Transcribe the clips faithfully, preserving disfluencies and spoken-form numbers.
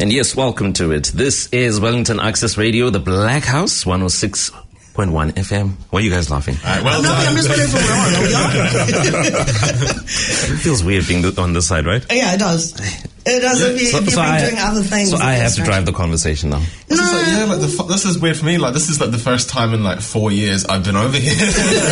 And yes, welcome to it. This is Wellington Access Radio, the Black House, one oh six point one F M. Why are you guys laughing? All right, well no, done. I'm just waiting for It feels weird being on this side, right? Yeah, it does. It does if, you, So, if you've so been I, doing other things. so I have to strange. drive the conversation now. This No. is like, yeah, like the, fu- this is weird for me. Like, this is like the first time in like four years I've been over here.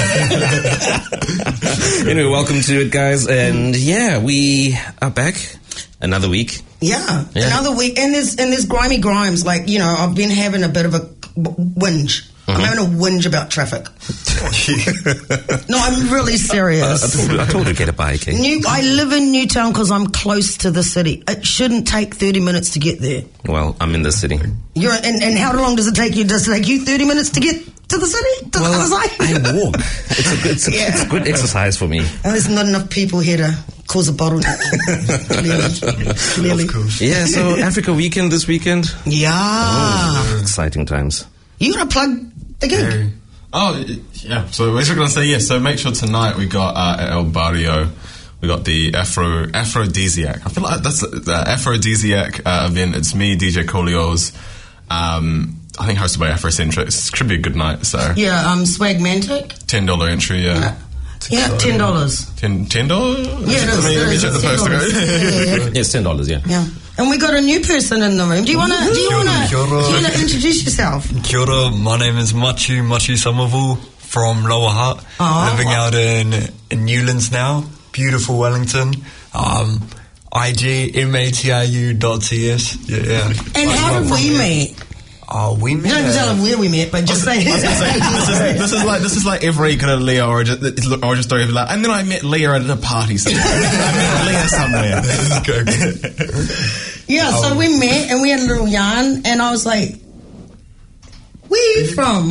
Anyway, welcome to it, guys. And yeah, we are back. Another week. Yeah. Yeah. Another week. And there's, and there's grimy grimes. Like, you know, I've been having a bit of a whinge. I'm having a whinge about traffic. No, I'm really serious. Uh, I, told, I told you to get a bike. Eh? New, I live in Newtown because I'm close to the city. It shouldn't take thirty minutes to get there. Well, I'm in the city. You're and, and how long does it take you? Does it take you thirty minutes to get to the city? To Well, the other side? I walk. It's a good, it's a, Yeah. it's a good exercise for me. And there's not enough people here to cause a bottleneck. Clearly. Clearly. Yeah, so Africa Weekend this weekend. Yeah. Oh, exciting times. You gotta plug the gig. Oh, yeah. So we're going to say yes. So make sure tonight we got uh, at El Barrio, we got the Afro Aphrodisiac. I feel like that's the Aphrodisiac uh, event. It's me, D J Coleos. Um, I think hosted by Afrocentric. It should be a good night. So Yeah, um, Swagmantic. ten dollar entry. Yeah. Yeah, ten dollars. Ten ten dollars. Yeah, it is. Let me, let me It check is. the poster. ten dollars. Yeah, yeah, yeah. Yes, ten dollars. Yeah. Yeah. And we got a new person in the room. Do you wanna do you wanna do Kia ora. you wanna introduce yourself? Kia ora, my name is Machu, Machu Somerville from Lower Hutt, Oh. living out in, in Newlands now, beautiful Wellington. Um, I G M A T I U dot C S. Yeah, yeah. And Like, how I'm did from we here. meet? Oh, we met. You don't have to tell them where we met, but just say. I was gonna say, this, is, this is like this is like every kind of Leah origin, origin story of like, and then I met Leah at a party somewhere. I met Leah somewhere. Yeah, so we met and we had a little yarn, and I was like, "Where are you from?"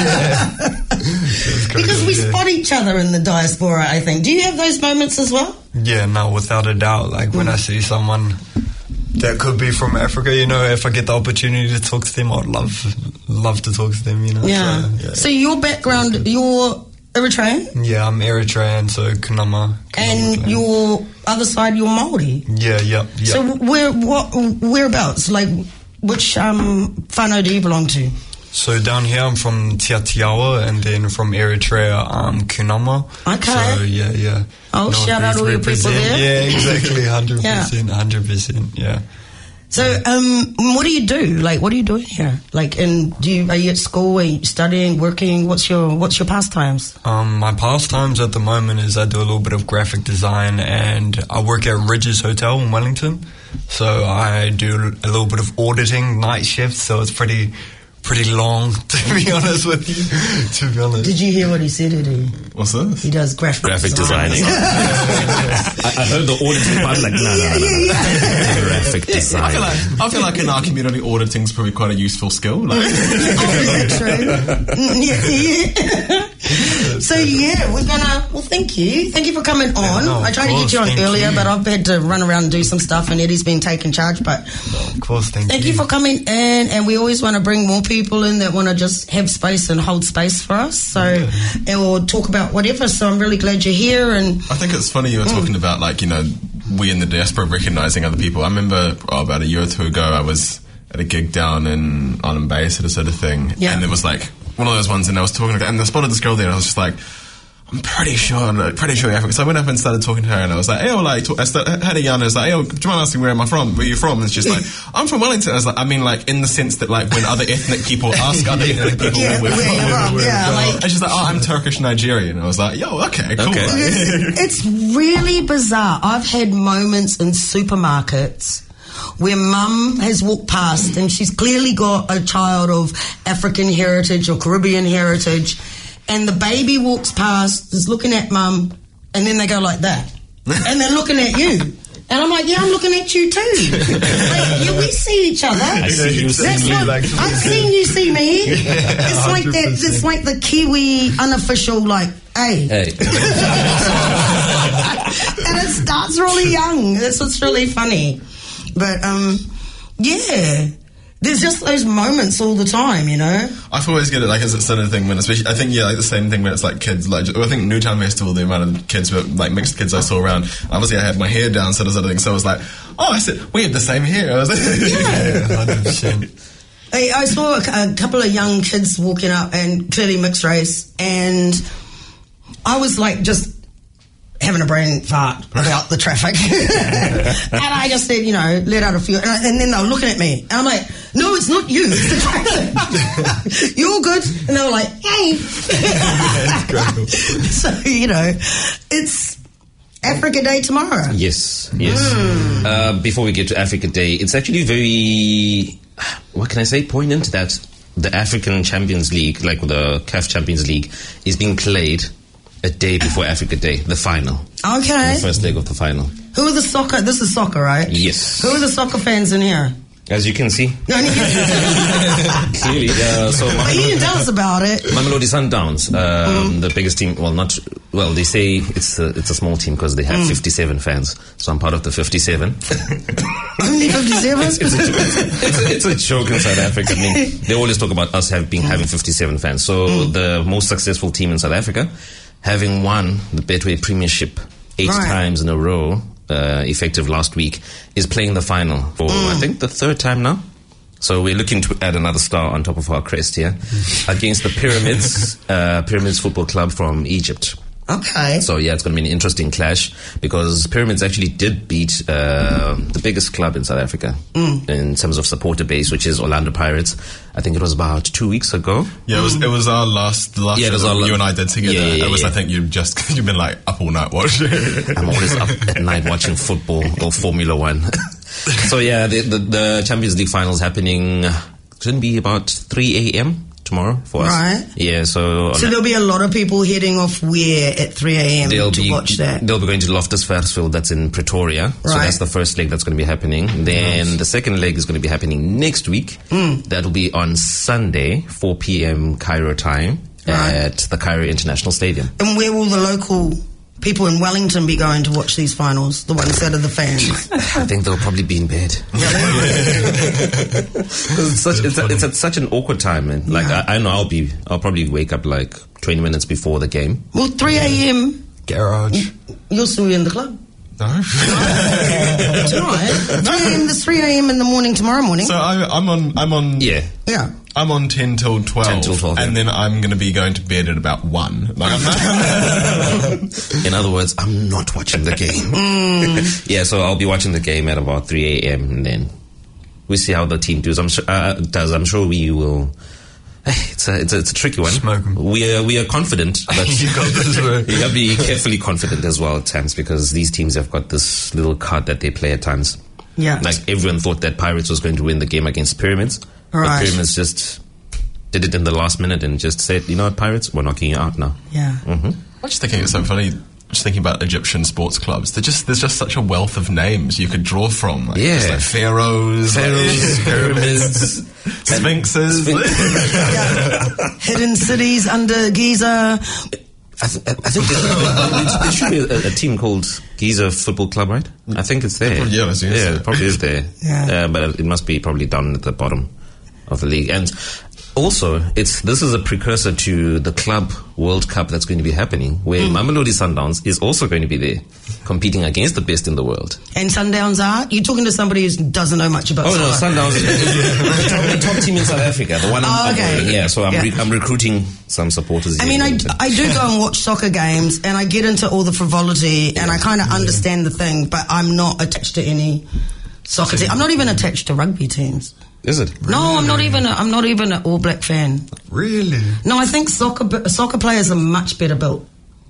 Because we spot each other in the diaspora, I think. Do you have those moments as well? Yeah, no, without a doubt. Like when I see someone that could be from Africa, you know, if I get the opportunity to talk to them, I'd love, love to talk to them, you know. Yeah. So, yeah. So your background, you're Eritrean, Yeah, I'm Eritrean, so Kunama. Kunama and clan. your other side, you're Maori. Yeah, yeah, yeah. So where, what, whereabouts? Like, which um, whānau do you belong to? So down here I'm from Tiatiawa, and then from Eritrea I'm Kunama. Okay. So yeah, yeah. Oh, shout out Northeast all your people represent. there. Yeah, exactly, one hundred percent, Yeah. one hundred percent, yeah. So, um, what do you do? Like, what are you doing here? Like, and do you, are you at school? Are you studying, working? What's your What's your pastimes? Um, my pastimes at the moment is I do a little bit of graphic design, and I work at Ridges Hotel in Wellington. So I do a little bit of auditing, night shifts, so it's pretty pretty long, to be honest with you, to be honest. Did you hear what he said, Eddie? What's this? He does graphic, Graphic design. designing. I, I heard the auditing part. Like, no, no, no, no. Graphic design. I feel like I feel like in our community, auditing is probably quite a useful skill. Like, Oh, is that true? Mm, yeah, yeah. So yeah, we're gonna. Well, thank you, thank you for coming on. no, of I tried to get course, you on thank earlier, you. but I've had to run around and do some stuff, and Eddie's been taking charge. But Of course, thank, thank you for coming in, and we always want to bring more people in that want to just have space and hold space for us. So, and we'll talk about whatever. So I'm really glad you're here. And I think it's funny you were talking about, like, you know, we in the diaspora recognizing other people. I remember oh, about a year or two ago, I was at a gig down in Island Bay, sort of sort of thing, Yeah. and it was like one of those ones, and I was talking, and I spotted this girl there, and I was just like, I'm pretty sure, I'm pretty sure you're African. So I went up and started talking to her, and I was like, hey, like, talk, I started, had a yarn, and I was like, hey, do you mind asking where am I from? Where are you from? And she's like, I'm from Wellington. I was like, I mean, like, in the sense that, like, when other ethnic people ask other ethnic people Yeah, where we're where from. you're from, yeah, like- and she's like, oh, I'm Turkish Nigerian. And I was like, yo, okay, cool. Okay. Like, it's, it's really bizarre. I've had moments in supermarkets where mum has walked past and she's clearly got a child of African heritage or Caribbean heritage, and the baby walks past, is looking at mum, and then they go like that. And they're looking at you. And I'm like, yeah, I'm looking at you too. Like, yeah, we see each other. I see you see That's me. what- like- I've seen you see me. It's like that. one hundred percent. It's like the Kiwi unofficial, like, hey. Hey. And it starts really young. That's what's really funny. But um, yeah. there's just those moments all the time, you know. I always get it like as a sort of thing when, especially I think yeah, like the same thing when it's like kids. Like I think Newtown Festival, the amount of kids, were, like mixed kids I saw around. Obviously, I had my hair down, sort of sort of thing. So I was like, oh, I said we had the same hair. I was like, Yeah. one hundred percent. I, I saw a, a couple of young kids walking up, and clearly mixed race, and I was like just having a brain fart about the traffic. And I just said, you know, let out a few, and, I, and then they were looking at me, and I'm like, no, it's not you, it's the traffic. You're all good? And they were like, hey. So, you know, it's Africa Day tomorrow. Yes, yes. Mm. Uh, before we get to Africa Day, it's actually very, what can I say, poignant that the African Champions League, like the C A F Champions League, is being played a day before Africa Day, the final. Okay. The first leg of the final. Who are the soccer, this is soccer, right? Yes. Who are the soccer fans in here? As you can see, No, no, clearly. Uh, so But you didn't tell us about it. Mamelodi Sundowns, um, the biggest team. Well, not well. They say it's a, it's a small team because they have fifty-seven fans. So I'm part of the fifty-seven. Only fifty-seven? It's, it's, a, it's, a, it's a joke in South Africa. I mean, they always talk about us have been having fifty-seven fans. So the most successful team in South Africa, having won the Betway Premiership eight Right. times in a row, uh, effective last week, is playing the final for I think the third time now. So we're looking to add another star on top of our crest here against the Pyramids, uh, Pyramids Football Club from Egypt. Okay. So yeah, it's going to be an interesting clash because Pyramids actually did beat uh, the biggest club in South Africa in terms of supporter base, which is Orlando Pirates. I think it was about two weeks ago. yeah, it was it was our last the last Yeah, it show was that our you la- and I did together. Yeah, yeah, it was yeah. I think you've just you've been like up all night watching. I'm always up at night watching football or Formula One. So yeah, the, the, the Champions League finals happening shouldn't be about three a.m. tomorrow for us. Right. Yeah, so... So there'll be a lot of people heading off where at three a.m. They'll to be, watch that. They'll be going to Loftus Versfeld, that's in Pretoria. So Right. that's the first leg that's going to be happening. Then the second leg is going to be happening next week. Mm. That'll be on Sunday, four p.m. Cairo time Right. at the Cairo International Stadium. And where will the local people in Wellington be going to watch these finals? The ones that are the fans. I think they'll probably be in bed. it's, such, it's, a, it's at such an awkward time, man. Like, Yeah. I, I know I'll be, I'll probably wake up like twenty minutes before the game. Well, three a.m. Garage. you'll still be in the club. No. Tonight. three a.m. There's three a.m. in the morning tomorrow morning. So I, I'm on I'm on Yeah. yeah. I'm on ten till twelve, ten till twelve, and yeah. then I'm going to be going to bed at about one. Like I'm not In other words, I'm not watching the game. Yeah, so I'll be watching the game at about three a.m. and then we see how the team does. I'm sure, uh, does. I'm sure we will. It's a, it's a, it's a tricky one. Smoke 'em. We are, we are confident, but You got this way. you gotta be carefully confident as well at times because these teams have got this little card that they play at times. Yeah. Like everyone thought that Pirates was going to win the game against Pyramids, but Right. Pyramids just did it in the last minute and just said, you know what, Pirates, we're knocking you out now. Yeah. Mm-hmm. I'm just thinking it's so funny. Just thinking about Egyptian sports clubs. They're just there's just such a wealth of names you could draw from. Like, Yeah. just like pharaohs, Pharaohs, like, pyramids, sphinxes. Yeah. Hidden cities under Giza. I, th- I think there, there should be a, a team called Giza Football Club, right? I think it's there. Yeah, I was gonna yeah, say. it probably is there. Yeah. Uh, but it must be probably down at the bottom of the league. And also, it's this is a precursor to the Club World Cup that's going to be happening, where Mm. Mamelodi Sundowns is also going to be there, competing against the best in the world. And Sundowns are? You're talking to somebody who doesn't know much about Oh no, soccer. Sundowns is the top, the top team in South Africa, the one I'm Oh, okay. operating. Yeah, so I'm Yeah. Re- I'm recruiting some supporters. I here mean, in I, Wellington. I do go and watch soccer games and I get into all the frivolity and I kind of understand the thing, but I'm not attached to any soccer team. I'm not even attached to rugby teams. Is it? No, I'm not even. A, I'm not even an All Black fan. Really? No, I think soccer soccer players are much better built,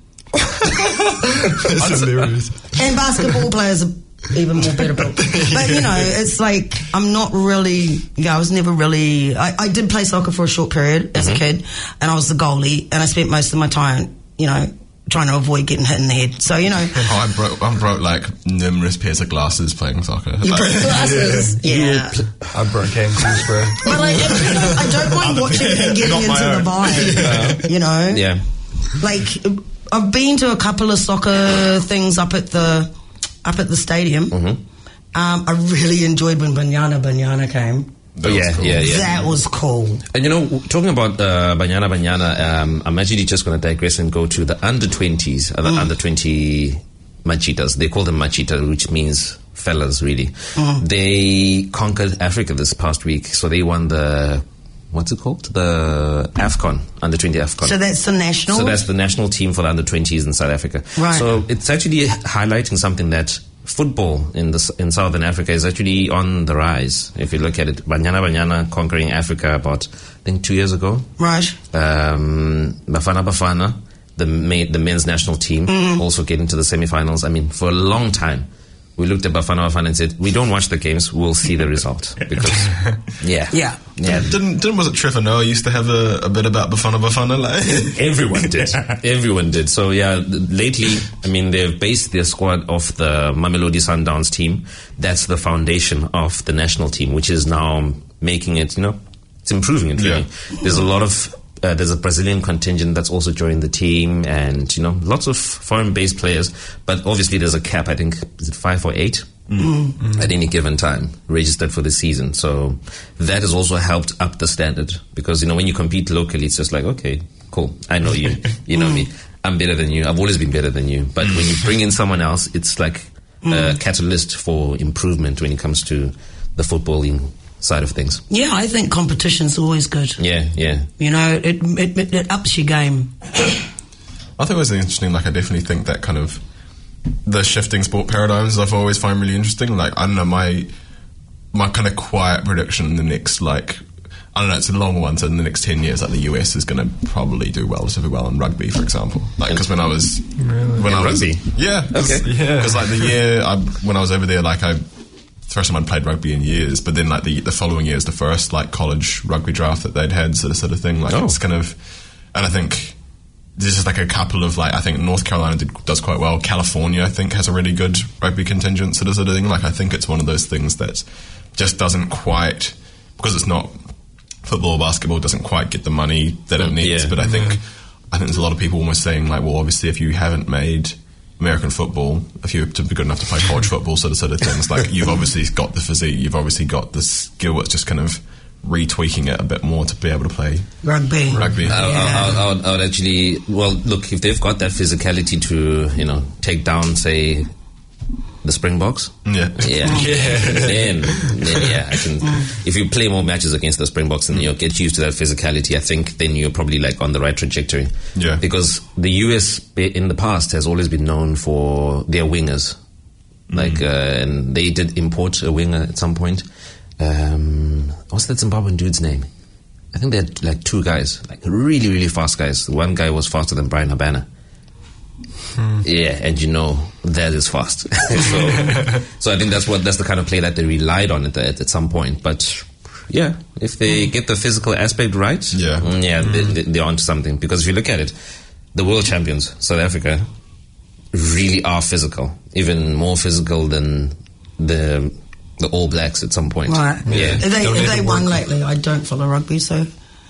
That's hilarious. and basketball players are even more better built. But you know, it's like I'm not really. Yeah, I was never really. I, I did play soccer for a short period as a kid, and I was the goalie, and I spent most of my time, you know, trying to avoid getting hit in the head. So you know, Oh, I broke I broke like numerous pairs of glasses playing soccer. you Like, broke glasses. Yeah. I broke ankles, bro. But I, actually don't, I don't mind watching it and getting Not into my the own. vibe. You know, Yeah. like I've been to a couple of soccer things up at the up at the stadium. Mm-hmm. Um, I really enjoyed when Banyana Banyana came. That Oh, was yeah, cool. yeah, yeah. That was cool. And you know, talking about uh, Banyana Banyana, um, I'm actually just going to digress and go to the under twenties, uh, the under twenty machitas. They call them machita, which means fellas, really. Mm. They conquered Africa this past week, so they won the, what's it called? The AFCON, under twenty AFCON. So that's the national? So that's the national team for the under twenties in South Africa. Right. So it's actually highlighting something that football in the in Southern Africa is actually on the rise. If you look at it, Banyana Banyana conquering Africa about, I think, two years ago. Right. Um, Bafana Bafana, the ma- the men's national team, Mm-hmm. also getting to the semi-finals. I mean, for a long time, we looked at Bafana Bafana and said, we don't watch the games, we'll see the result. Because, yeah. Yeah. Yeah. Didn't, didn't was it Trevor Noah used to have a, a bit about Bafana Bafana? Like? Everyone did. Everyone did. So, yeah, th- lately, I mean, they've based their squad off the Mamelodi Sundowns team. That's the foundation of the national team, which is now making it, you know, it's improving it, really. Yeah. There's a lot of, uh, there's a Brazilian contingent that's also joined the team and, you know, lots of foreign-based players. But obviously there's a cap, I think, is it five or eight? Mm. At any given time registered for the season. So that has also helped up the standard because, you know, when you compete locally, it's just like, okay, cool, I know you, you know me, I'm better than you, I've always been better than you. But when you bring in someone else, it's like a catalyst for improvement when it comes to the footballing side of things. Yeah, I think competition's always good. Yeah, yeah. You know, it, it, it, it ups your game. I think it was interesting. Like, I definitely think that kind of the shifting sport paradigms I've always find really interesting. Like, I don't know, my my kind of quiet prediction in the next, like, I don't know, it's a long one. So in the next ten years, like, the U S is going to probably do relatively well in rugby, for example. Like, because when I was Really? when In I was rugby? yeah, Okay. Yeah. because like the year I, when I was over there, like I. First time I'd played rugby in years, but then like the the following year is the first like college rugby draft that they'd had, sort of sort of thing. Like Oh. it's kind of, and I think there's just like a couple of like I think North Carolina did, does quite well. California I think has a really good rugby contingent, sort of sort of thing. Like I think it's one of those things that just doesn't quite, because it's not football or basketball, doesn't quite get the money that it needs. Yeah. But I think I think there's a lot of people almost saying like, well, obviously if you haven't made American football, if you're to be good enough to play college football, sort of sort of things, like you've obviously got the physique, you've obviously got the skill. It's just kind of retweaking it a bit more to be able to play Rugby. rugby. I, I, I, I, would, I would actually, well, look, if they've got that physicality to, you know, take down, say, the Springboks, Yeah. yeah, then, then yeah, I can. If you play more matches against the Springboks and you get used to that physicality, I think then you're probably like on the right trajectory. Yeah. Because the U S in the past has always been known for their wingers, like, uh, and they did import a winger at some point. Um, what's that Zimbabwean dude's name? I think they had like two guys, like really, really fast guys. One guy was faster than Brian Habana. Yeah, and you know that is fast. so, so I think that's what that's the kind of play that they relied on at, the, at, at some point. But yeah, if they get the physical aspect right, Yeah. mm, yeah, they, they, they're onto something. Because if you look at it, the world champions, South Africa, really are physical, even more physical than the the All Blacks at some point. Right. Yeah. Have they, Don't have need they to won work. lately? I don't follow rugby, so.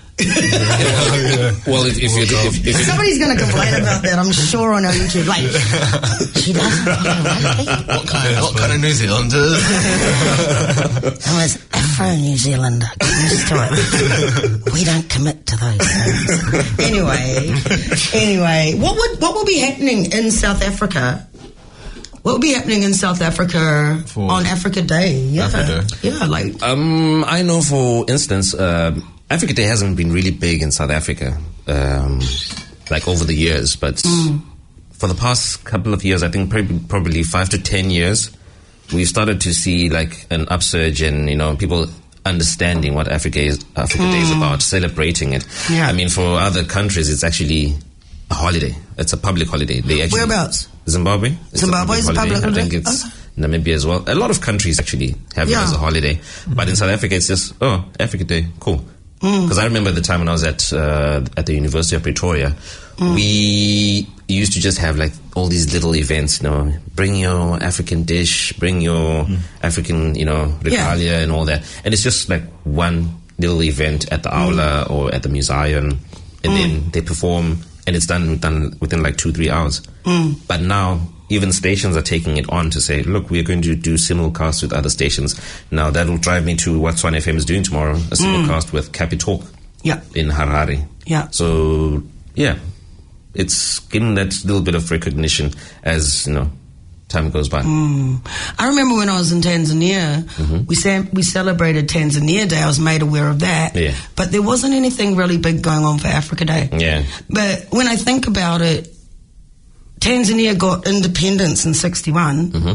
Well, if, if, you, if, if, if Somebody's going to complain about that, I'm sure, on our YouTube. Like, she doesn't follow rugby. What kind of, what kind of New Zealanders? I was Afro New Zealander. Get used to it. We don't commit to those things. Anyway, anyway, what would what will be happening in South Africa? What will be happening in South Africa For on Africa Day? Yeah, Africa yeah, like Um, I know, for instance, uh, Africa Day hasn't been really big in South Africa, um, like over the years. But for the past couple of years, I think probably, probably five to ten years, we've started to see like an upsurge in, you know, people understanding what Africa is, Africa Day is about, celebrating it. Yeah. I mean, for other countries, it's actually a holiday. It's a public holiday. They actually, Whereabouts? Zimbabwe. It's Zimbabwe is a public I holiday? think it's Okay. Namibia as well. A lot of countries actually have Yeah. it as a holiday. But in South Africa, it's just, oh, Africa Day, cool. Because I remember the time when I was at uh, at the University of Pretoria, we used to just have like all these little events, you know, bring your African dish, bring your African, you know, regalia and all that. And it's just like one little event at the aula or at the museum, and then they perform, and it's done, done within like two, three hours. But now even stations are taking it on to say, look, we're going to do simulcast with other stations. Now, that'll drive me to what Swan F M is doing tomorrow, a simulcast mm. with Capi Talk yeah. in Harare. Yeah. So, yeah, it's getting that little bit of recognition as, you know, time goes by. Mm. I remember when I was in Tanzania, mm-hmm. we sa- we celebrated Tanzania Day. I was made aware of that. Yeah. But there wasn't anything really big going on for Africa Day. Yeah. But when I think about it, Tanzania got independence in sixty-one, mm-hmm.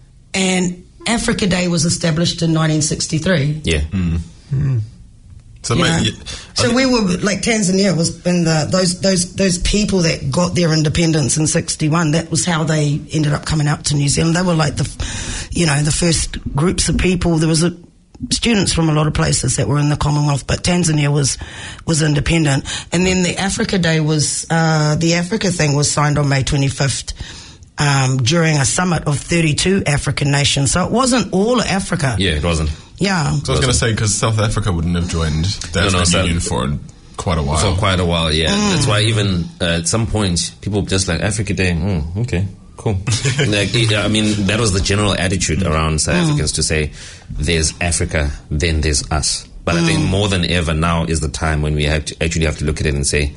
and Africa Day was established in nineteen sixty-three. Yeah. Mm. Mm. So, mate, yeah, so we were like Tanzania was in the those those those people that got their independence in sixty-one. That was how they ended up coming out to New Zealand. They were like the, you know, the first groups of people. There was a, students from a lot of places that were in the Commonwealth, but Tanzania was was independent. And then the Africa Day was uh, the Africa thing was signed on May twenty-fifth. Um, during a summit of thirty-two African nations. So it wasn't all of Africa. Yeah, it wasn't. Yeah. So I was going to say, because South Africa wouldn't have joined the no, African no, Union for quite a while. For quite a while, yeah. Mm. That's why even uh, at some point, people just like, Africa Day, mm, okay, cool. Like, I mean, that was the general attitude around South mm. Africans to say, there's Africa, then there's us. But mm. I think more than ever now is the time when we have to actually have to look at it and say,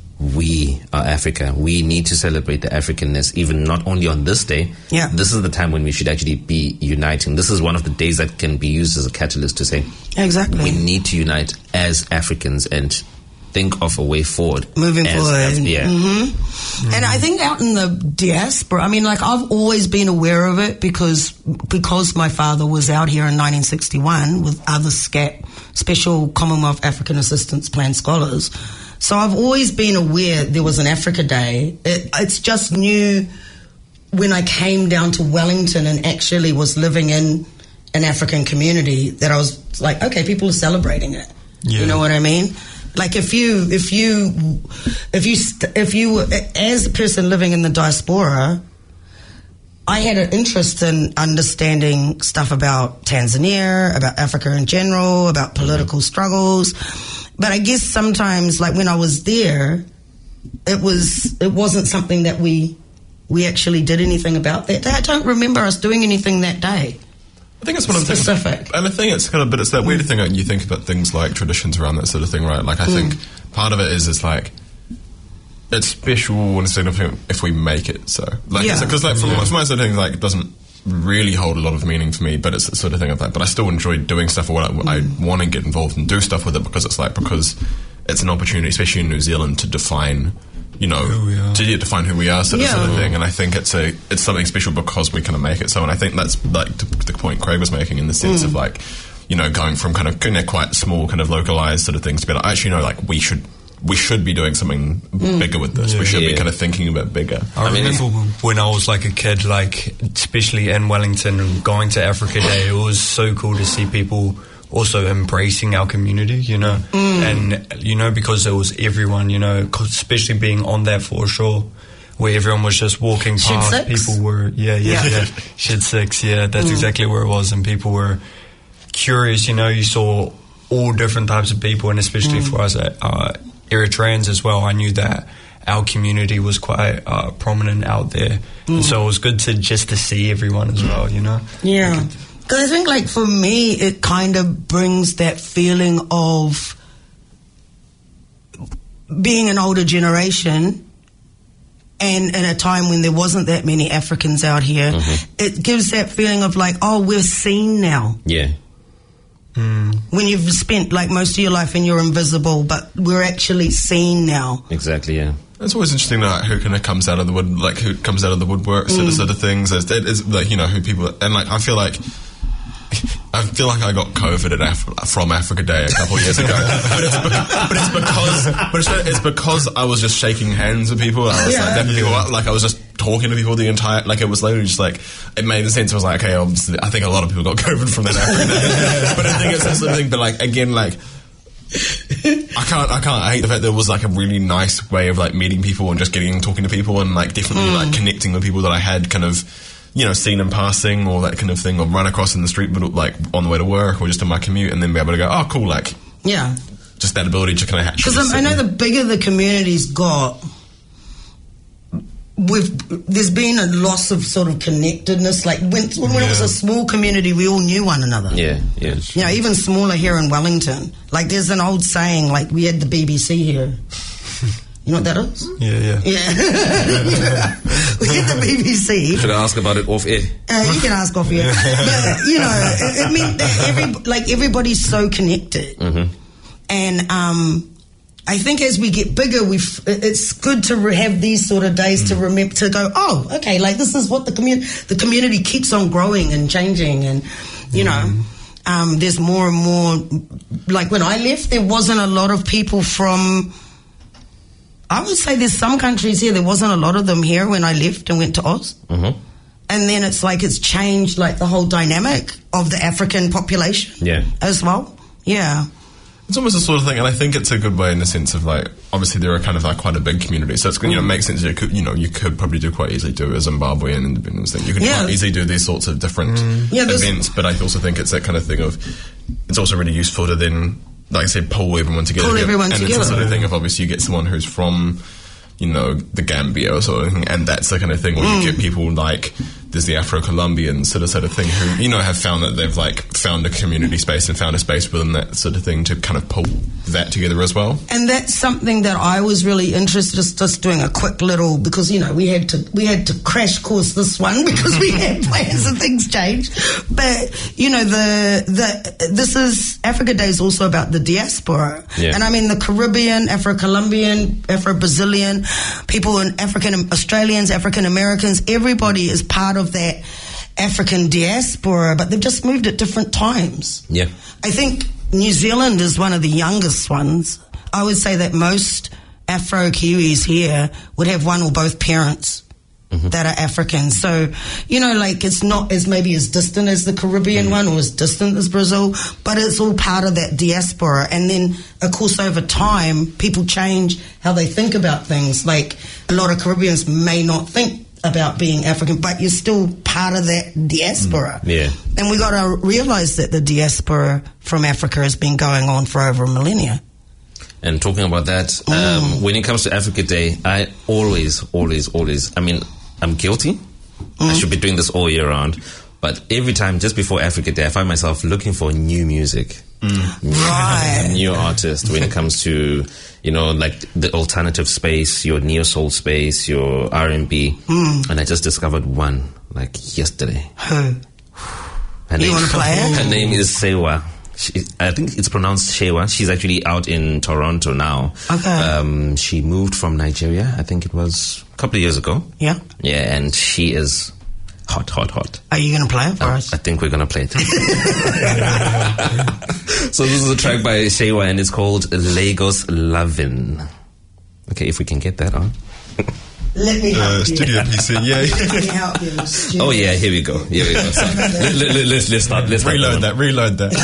we are Africa. We need to celebrate the Africanness, even not only on this day. Yeah. This is the time when we should actually be uniting. This is one of the days that can be used as a catalyst to say, exactly, we need to unite as Africans and think of a way forward. Moving as, forward. As, yeah. Mm-hmm. Mm-hmm. And I think out in the diaspora, I mean, like, I've always been aware of it because because my father was out here in nineteen sixty-one with other SCAP, Special Commonwealth African Assistance Plan scholars. So I've always been aware there was an Africa Day. It, it's just new when I came down to Wellington and actually was living in an African community that I was like, okay, people are celebrating it. Yeah. You know what I mean? Like if you, if you, if you, st- if you, as a person living in the diaspora, I had an interest in understanding stuff about Tanzania, about Africa in general, about political mm-hmm. struggles. But I guess sometimes, like when I was there, it was it wasn't something that we we actually did anything about that day. I don't remember us doing anything that day. I think it's one of the specific, and I think it's kind of, but it's that weird mm. thing when you think about things like traditions around that sort of thing, right? Like I mm. think part of it is is like it's special and significant if we make it so. Like, yeah. because like from, yeah. from my sort of thing, like it doesn't really hold a lot of meaning for me, but it's the sort of thing of like, but I still enjoy doing stuff or I, mm. I want to get involved and do stuff with it because it's like, because it's an opportunity, especially in New Zealand, to define, you know, to yeah, define who we are, sort of, yeah. sort of thing. And I think it's a, it's something special because we kind of make it so. And I think that's like the point Craig was making in the sense mm. of like, you know, going from kind of, you know, quite small kind of localized sort of things to be like, actually, no, like we should, we should be doing something mm. bigger with this. Yeah, we should yeah. be kind of thinking a bit bigger. I, I remember mean, when I was like a kid, like especially in Wellington, going to Africa Day, it was so cool to see people also embracing our community, you know, mm. and you know, because it was everyone, you know, especially being on that foreshore where everyone was just walking past. Shed six? People were, yeah, yeah, yeah, yeah. Shed six, yeah, that's mm. exactly where it was, and people were curious, you know. You saw all different types of people, and especially mm. for us at uh, Eritreans as well, I knew that our community was quite uh, prominent out there, mm. and so it was good to just to see everyone as well, you know. Yeah, because I think, like, for me, it kind of brings that feeling of being an older generation, and in a time when there wasn't that many Africans out here, mm-hmm. it gives that feeling of like, oh, we're seen now. Yeah. Mm. When you've spent like most of your life and you're invisible, but we're actually seen now. Exactly, yeah. It's always interesting, like, who kind of comes out of the wood, like who comes out of the woodwork, sort, mm. of, sort of things. It's, it is like, you know, who people, and like I feel like I feel like I got COVID at Af- from Africa Day a couple of years ago, but, it's be- but it's because but it's, it's because I was just shaking hands with people. I was yeah. like, people, like I was just talking to people the entire, like it was literally just like, it made sense. I was like, okay, obviously, I think a lot of people got COVID from that Africa Day, but I think it's that sort of thing. But like again, like. I can't, I can't, I hate the fact there was like a really nice way of like meeting people and just getting talking to people and like definitely mm. like connecting with people that I had kind of, you know, seen in passing or that kind of thing, or run across in the street, but like on the way to work or just in my commute, and then be able to go, oh, cool, like, yeah, just that ability to kind of hatch. Because I know the bigger the community's got, we've there's been a loss of sort of connectedness. Like when when Yeah. it was a small community, we all knew one another. Yeah, yeah. You know, even smaller here in Wellington. Like there's an old saying, like we had the B B C here. You know what that is? Yeah, yeah. Yeah. Yeah. We had the B B C. Should I ask about it off air? Uh, you can ask off here. But, you know, it, it meant that every, like everybody's so connected. Mm-hmm. And um, I think as we get bigger, we it's good to re- have these sort of days to remember to go, oh, okay, like this is what the community the community keeps on growing and changing, and you know, um, there's more and more. Like when I left, there wasn't a lot of people from. I would say there's some countries here. There wasn't a lot of them here when I left and went to Oz. Mm-hmm. And then it's like it's changed like the whole dynamic of the African population. Yeah. As well. Yeah. It's almost the sort of thing, and I think it's a good way in the sense of like, obviously there are kind of like quite a big community, so it's you know it makes sense. You could you know you could probably do quite easily do a Zimbabwean independence thing. You could Yeah. quite easily do these sorts of different Yeah, there's- events, but I also think it's that kind of thing of it's also really useful to then, like I said, pull everyone together. Pull everyone and together. it's the sort of thing of obviously you get someone who's from, you know, the Gambia or sort of thing, and that's the kind of thing where Mm. you get people like there's the Afro-Colombians sort of sort of thing who, you know, have found that they've like found a community space and found a space within that sort of thing to kind of pull that together as well. And that's something that I was really interested just just doing a quick little because you know we had to we had to crash course this one because we had plans and things changed. But you know the the this is Africa Day is also about the diaspora. Yeah. And I mean the Caribbean, Afro-Colombian, Afro-Brazilian, people in African Australians, African Americans, everybody is part of that African diaspora, but they've just moved at different times. Yeah. I think New Zealand is one of the youngest ones. I would say that most Afro-Kiwis here would have one or both parents Mm-hmm. that are African. So, you know, like it's not as maybe as distant as the Caribbean one or as distant as Brazil, but it's all part of that diaspora. And then, of course, over time, people change how they think about things. Like a lot of Caribbeans may not think about being African, but you're still part of that diaspora. Yeah. And we got to realize that the diaspora from Africa has been going on for over a millennia. And talking about that, um, when it comes to Africa Day, I always, always, always, I mean, I'm guilty. I should be doing this all year round. But every time, just before Africa Day, I find myself looking for new music. Right. New artist when it comes to, you know, like the alternative space, your neo soul space, your R and B. And I just discovered one, like yesterday. Who? Her You name- wanna play it? Her name is Sewa. She, I think it's pronounced Shewa. She's actually out in Toronto now. Okay. Um, she moved from Nigeria, I think it was a couple of years ago. Yeah. Yeah, and she is hot, hot, hot. Are you going to play it for I, us? I think we're going to play it. So this is a track by Shewa and it's called Lagos Lovin'. Okay, if we can get that on. Let me help Uh, you. studio P C, yeah. Let me help you. Studio. Oh yeah, here we go. Here we go. So, let, let, let, let's, let's start. Let's start Reload one. that, reload that.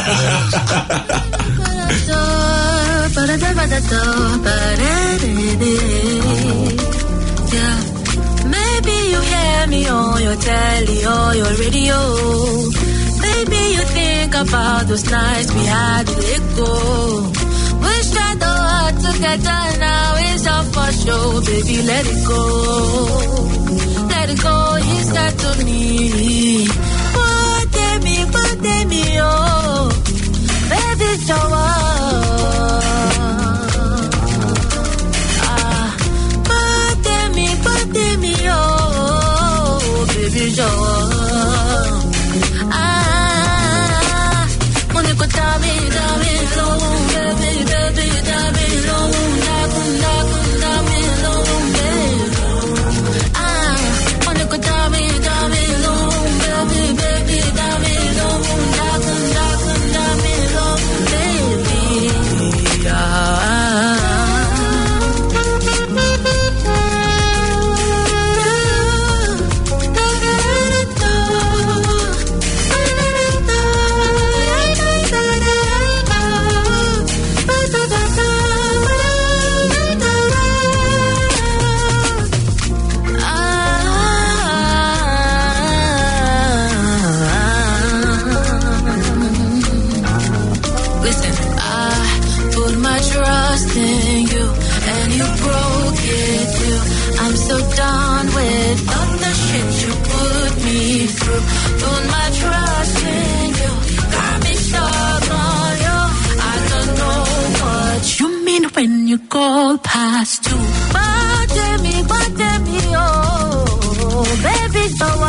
Yeah. Maybe you hear me on your telly or your radio. Maybe you think about those nights we had to let go. Wish I thought together now it's all for show. Baby, let it go. Let it go, he said to me. Put me, put me, oh. Baby, show up. Ah, put me, put me, oh. Baby, show up. Ah, Monica, tell me, tell me, long, baby, baby, tell me, long, long, long, tell me, long, baby. Ah, Monica, tell me, tell me, long, baby, baby, tell me, long, long, long, tell me, long, baby. all past too. But me, but me, oh, baby, don't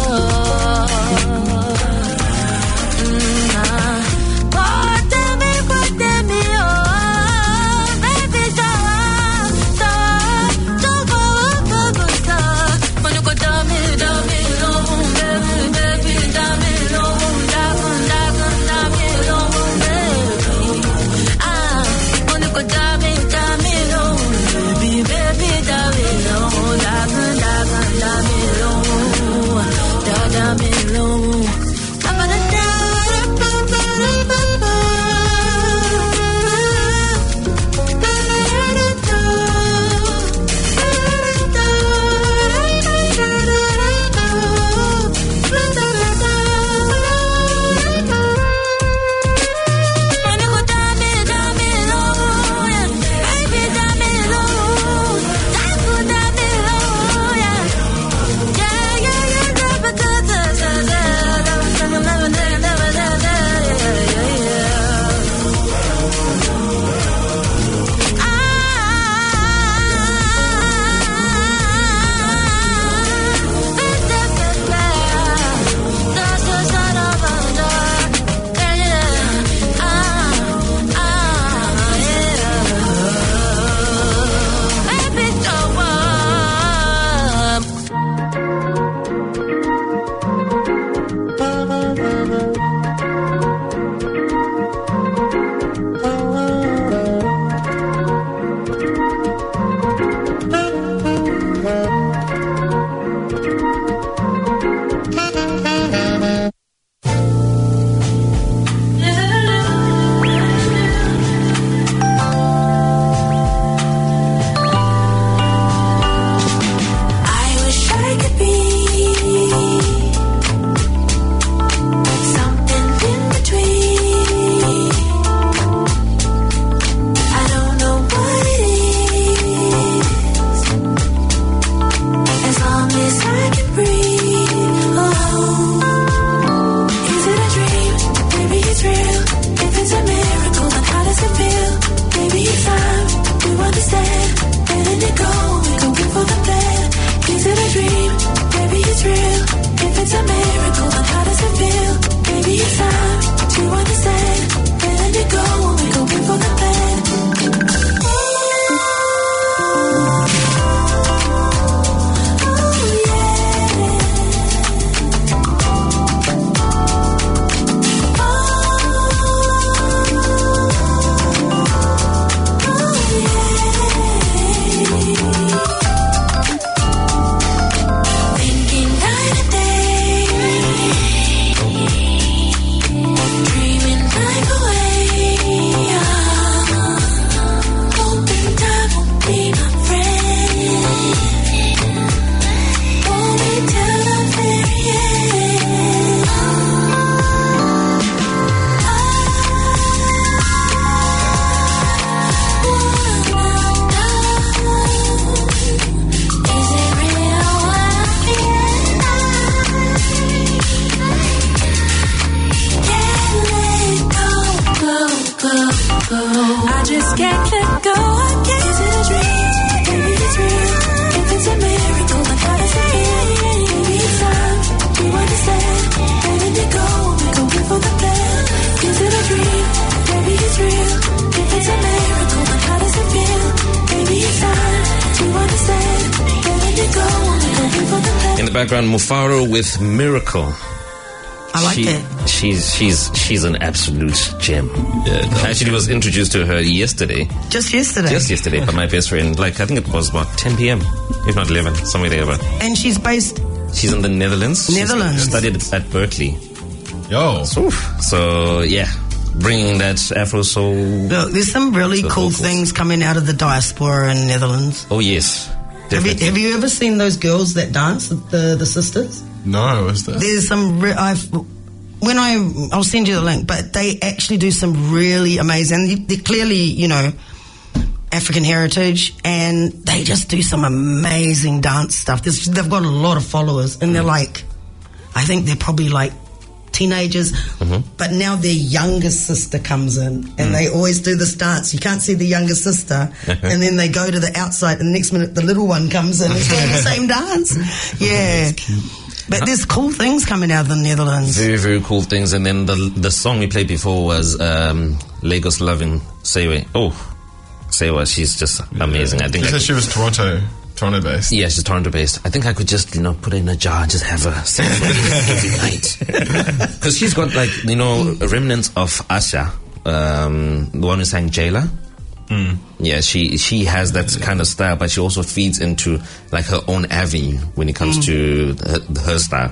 Background Mufaro with Miracle. I like she, it. She's she's she's an absolute gem. Yeah, I actually was introduced to her yesterday. Just yesterday. Just yesterday, by my best friend. Like I think it was about ten p.m. if not eleven, somewhere there. About. And she's based. She's in the Netherlands. Netherlands. She studied at Berkeley. Yo. So, so yeah, bringing that Afro soul. Look, there's some really cool vocals. things coming out of the diaspora in Netherlands. Oh yes. Have you, have you ever seen those girls that dance, the the sisters? No, what's that? There's some. Re- I've when I I'll send you the link, but they actually do some really amazing. They're clearly, you know, African heritage, and they just do some amazing dance stuff. There's, they've got a lot of followers, and they're like, I think they're probably like teenagers, Mm-hmm. but now their younger sister comes in and they always do this dance. You can't see the younger sister, and then they go to the outside, and the next minute the little one comes in and is doing the same dance. Yeah. But there's cool things coming out of the Netherlands. Very, very cool things. And then the the song we played before was um, Lagos Loving Sewa. Oh, Sewa, she's just amazing. I think She I said could- she was Toronto, Toronto based. Yeah, she's Toronto based. I think I could just, you know, put her in a jar and just have her sing every night. Because she's got, like, you know, remnants of Asha, um, the one who sang Jailer. Mm. Yeah, she she has that kind of style, but she also feeds into, like, her own avenue when it comes to her, her style.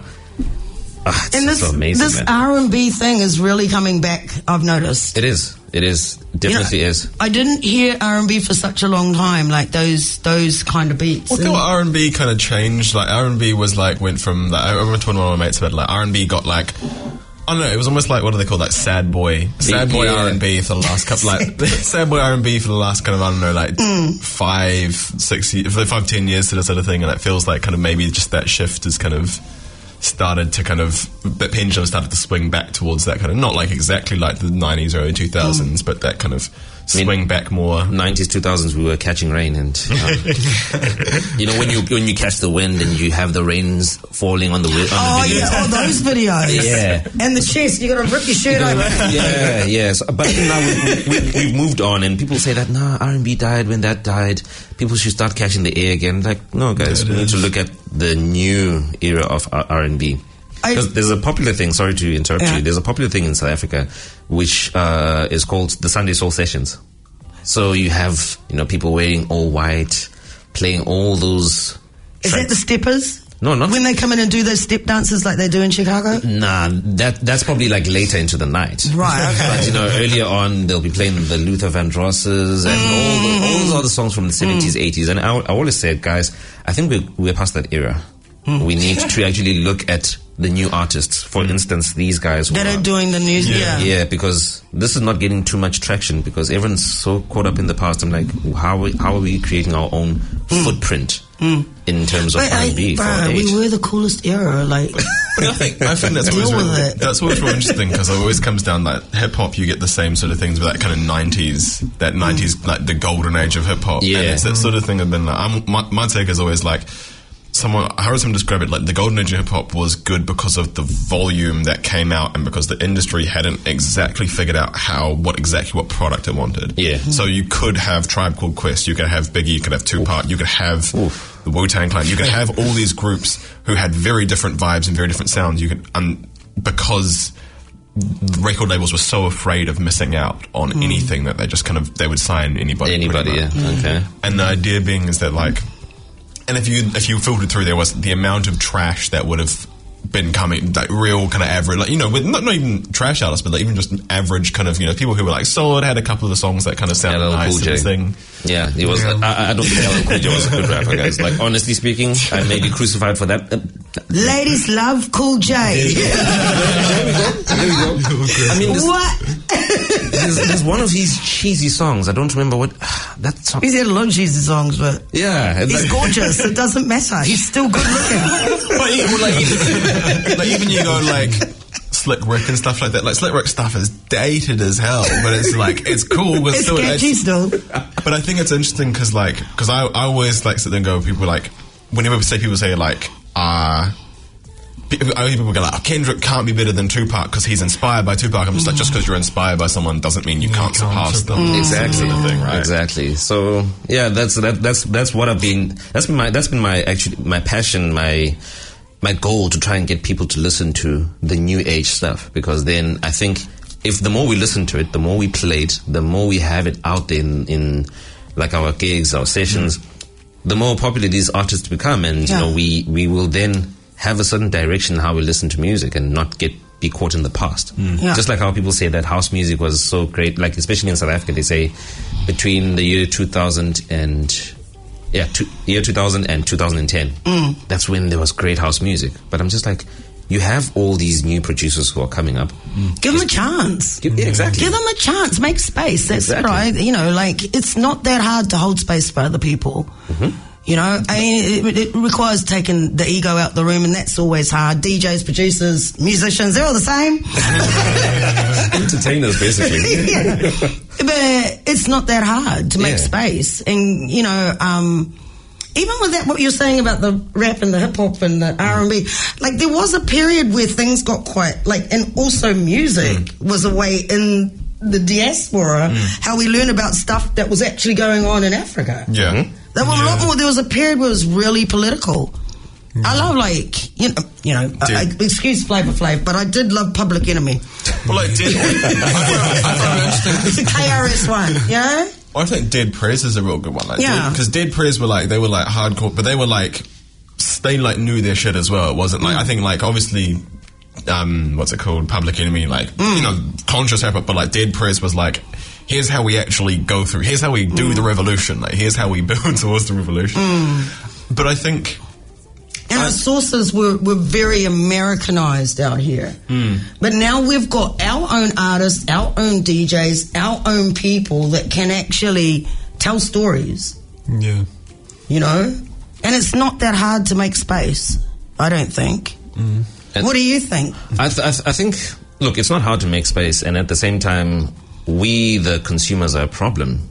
Ah, it's And this so amazing, this man. R and B thing is really coming back, I've noticed. It is. It is. Definitely You know, is. I didn't hear R and B for such a long time, like those those kind of beats. Well, I And- thought R and B kind of changed. Like R and B was like went from like, I remember talking to one of my mates about like R and B got like I don't know. It was almost like what do they call that? Sad boy, sad boy Yeah. R and B for the last couple like sad boy R and B for the last kind of I don't know like five six years, five ten years to this sort of thing, and it feels like kind of maybe just that shift has kind of started to kind of the pendulum started to swing back towards that kind of not like exactly like the nineties or early two thousands, but that kind of mean- swing back more. nineties, two thousands, we were catching rain, and uh, you know when you when you catch the wind and you have the rains falling on the wi- on Oh the videos. yeah, oh those videos. Yeah. And the chest, you gotta rip your shirt open. yeah, yes. But I think now we, we, we've moved on, and people say that nah, R and B died when that died. People should start catching the air again. Like, no, guys, we need to look at the new era of R and B. I- Because there's a popular thing. Sorry to interrupt Yeah. you. There's a popular thing in South Africa, which uh, is called the Sunday Soul Sessions. So you have you know people wearing all white, playing all those. Is that the steppers? No, not When they come in and do those step dances like they do in Chicago? Nah, that that's probably like later into the night. Right, okay. But you know, earlier on they'll be playing the Luther Vandrosses and all, the, all those other songs from the seventies, eighties. And I, I always said, guys, I think we're, we're past that era. We need to actually look at the new artists. For instance, these guys who That are are doing the news, yeah. yeah, because this is not getting too much traction because everyone's so caught up in the past. I'm like, how are we, how are we creating our own footprint in terms of But, R I, and B for our bruh, age? we were the coolest era, like... But I think, I think that's Deal always with really, it. that's always really interesting because it always comes down like hip hop. You get the same sort of things with that kind of nineties, that nineties like the golden age of hip hop. Yeah. and it's that sort of thing. I've been like, I'm, my, my take is always like. Someone, I heard someone describe it like the golden age of hip hop was good because of the volume that came out and because the industry hadn't exactly figured out how, what exactly what product it wanted. Yeah. So you could have Tribe Called Quest, you could have Biggie, you could have Tupac, you could have the Wu-Tang Clan, you could have all these groups who had very different vibes and very different sounds. You could, um, because record labels were so afraid of missing out on anything that they just kind of, they would sign anybody. pretty Anybody, much. yeah, okay. And the idea being is that like, and if you if you filtered through, there was the amount of trash that would have been coming, like real kind of average, like you know, with not, not even trash artists, but like even just average kind of you know people who were like solid, had a couple of the songs that kind of sounded L L nice Cool J. and thing. Yeah, he was. I, I don't think L L Cool J was a good rapper, guys. Like honestly speaking, I may be crucified for that. Uh, Ladies love Cool J. there we go. I mean, there's, What? there's, there's one of his cheesy songs. I don't remember what that song. He's had a lot of cheesy songs, but Yeah, it's he's like- gorgeous. It doesn't matter. He's still good looking. But even, like, even, like even you go like Slick Rick and stuff like that. Like Slick Rick stuff is dated as hell, but it's like it's cool. But It's still, catchy still. But I think it's interesting because, like, because I, I always like sit there and go, people like, whenever we say people say like, uh, people, I hear people go like, oh, Kendrick can't be better than Tupac because he's inspired by Tupac. I'm just like, just because you're inspired by someone doesn't mean you can't surpass them. Exactly, Sort of thing, right? Exactly. So yeah, that's that, that's that's what I've been. That's been my that's been my actually my passion, my my goal to try and get people to listen to the new age stuff because then I think if the more we listen to it, the more we play it, the more we have it out there in, in like our gigs, our sessions, the more popular these artists become, and Yeah. you know we we will then have a certain direction how we listen to music and not get be caught in the past. Yeah. Just like how people say that house music was so great, like especially in South Africa, they say between the year two thousand and yeah, two, year two thousand and two thousand ten, mm. that's when there was great house music. But I'm just like, you have all these new producers who are coming up. Give them a chance. Give, yeah, exactly. Give them a chance. Make space. That's Exactly. right. You know, like, it's not that hard to hold space for other people. Mm-hmm. You know, I mean, it, it requires taking the ego out the room, and that's always hard. D Js, producers, musicians, they're all the same. Entertainers, basically. Yeah. But it's not that hard to make Yeah. space. And, you know, um, even with that, what you're saying about the rap and the hip-hop and the R and B, like, there was a period where things got quite, like, and also music mm. was a way in the diaspora, mm. how we learn about stuff that was actually going on in Africa. Yeah. Mm-hmm. There were yeah. a lot more. There was a period where it was really political. Mm. I love, like, you know, you know, I, I, excuse Flavor Flav, but I did love Public Enemy. Well, like, did I found it's a K R S one, you know? I think Dead Prez is a real good one. Like, yeah, because Dead Prez were like they were like hardcore, but they were like they like knew their shit as well. It wasn't like mm. I think like obviously. Um, what's it called? Public Enemy, like mm. you know, conscious effort, but like Dead Prez was like, here's how we actually go through. Here's how we do mm. the revolution. Like, here's how we build towards the revolution. Mm. But I think, and I, our sources were were very Americanized out here. Mm. But now we've got our own artists, our own D Js, our own people that can actually tell stories. Yeah, you know, and it's not that hard to make space. I don't think. Mm. And what do you think? I, th- I, th- I think, look, it's not hard to make space, and at the same time, we, the consumers, are a problem.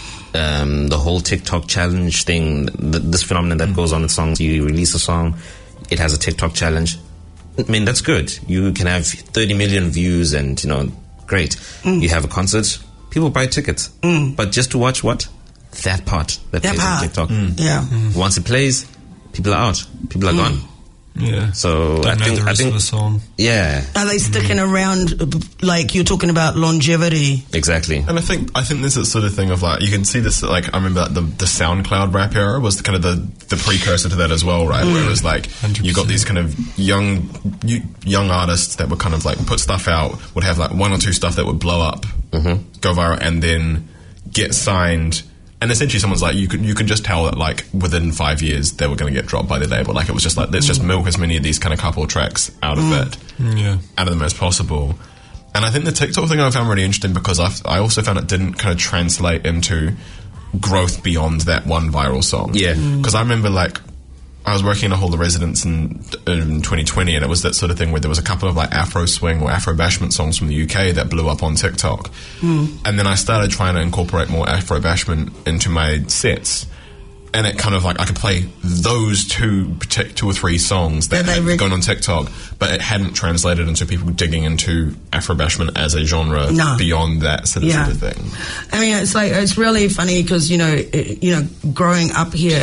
Um, the whole TikTok challenge thing, th- this phenomenon that mm. goes on with songs, you release a song, it has a TikTok challenge. I mean, that's good. You can have thirty million views and, you know, great. Mm. You have a concert, people buy tickets. Mm. But just to watch what? That part that, that plays part. on TikTok. Mm. Yeah. Mm. Once it plays, people are out. People are mm. gone. Yeah. So Don't I know think the I rest think of the song. Yeah. Are they sticking mm. around? Like you're talking about longevity. Exactly. And I think I think there's a sort of thing of like you can see this like I remember the the SoundCloud rap era was the, kind of the the precursor to that as well, right? Mm. Where it was like one hundred percent. You got these kind of young you, young artists that would kind of like put stuff out, would have like one or two stuff that would blow up, mm-hmm. go viral, and then get signed. And essentially, someone's like, you could you could just tell that like within five years they were going to get dropped by the label. Like it was just like let's mm. just milk as many of these kind of couple tracks out of mm. it, yeah, out of them as possible. And I think the TikTok thing I found really interesting because I I also found it didn't kind of translate into growth beyond that one viral song. Yeah, because mm. I remember like I was working in a Hall of Residence in, in twenty twenty, and it was that sort of thing where there was a couple of like Afro swing or Afro bashment songs from the U K that blew up on TikTok, mm. and then I started trying to incorporate more Afro bashment into my sets, and it kind of like I could play those two partic- two or three songs that had re- gone on TikTok, but it hadn't translated into people digging into Afro bashment as a genre no. beyond that sort of, yeah. sort of thing. I mean, it's like it's really funny because you know, it, you know, growing up here.